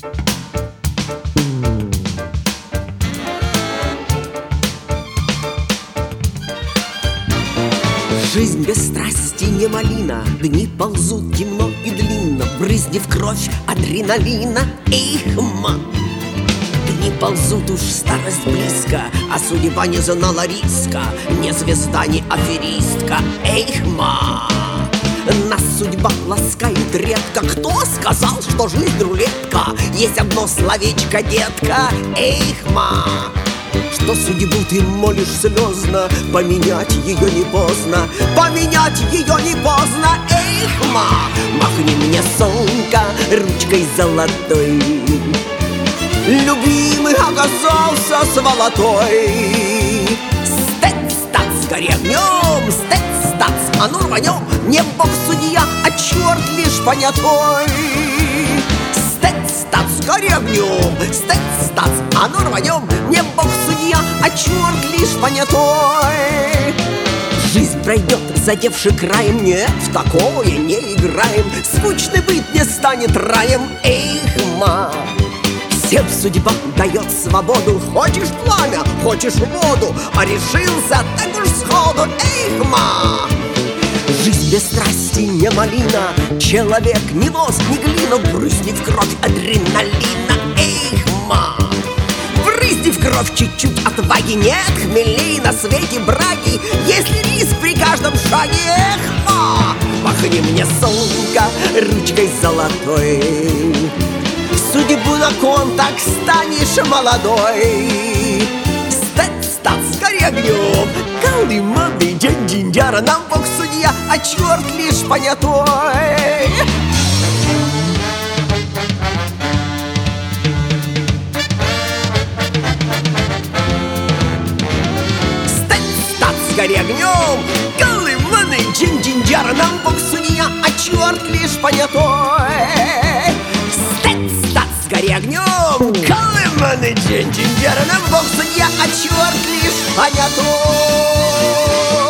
Жизнь без страсти не малина, дни ползут темно и длинно, брызни в кровь адреналина. Эйхма! Дни ползут, уж старость близко, а судьба не знала риска, не звезда, не аферистка. Эйхма! Нас судьба ласкает редко. Кто сказал, что жизнь рулетка? Есть одно словечко, детка. Эйхма! Что судьбу ты молишь слезно, поменять ее не поздно, поменять ее не поздно. Эйхма! Махни мне, солнце, ручкой золотой. Любимый оказался сволотой. Стец-стац, гори огнем, стец-стац, а ну рванем. Не бог судья, а черт лишь понятой. Стец-стац, гори огнем, стец-стац, а ну рванем. Не бог судья, а черт лишь понятой. Жизнь пройдет, задевши краем. Нет, в такое не играем. Скучный быт не станет раем. Эйхма! Всем судьба дает свободу. Хочешь пламя, хочешь воду, а решился, так уж сходу. Эйхма! Жизнь без страсти не малина, человек ни нос, ни глина. Брызни в кровь адреналина. Эйхма! Брызни в кровь чуть-чуть отваги. Нет хмелей на свете браги, если риск при каждом шаге. Эйхма! Махни мне, солнце, ручкой золотой. Судьбу на кон, так станешь молодой. Стец-стац, гори огнем, калды-мады, день-диньяра. Нам бог судья, а черт лишь понятой. Стец-стац, гори огнем, калды-мады, день-диньяра. Нам бог судья, а черт лишь понятой. Гори огнем, колыманы, день-диньяра. Нам бог судья, а черт лишь понятой.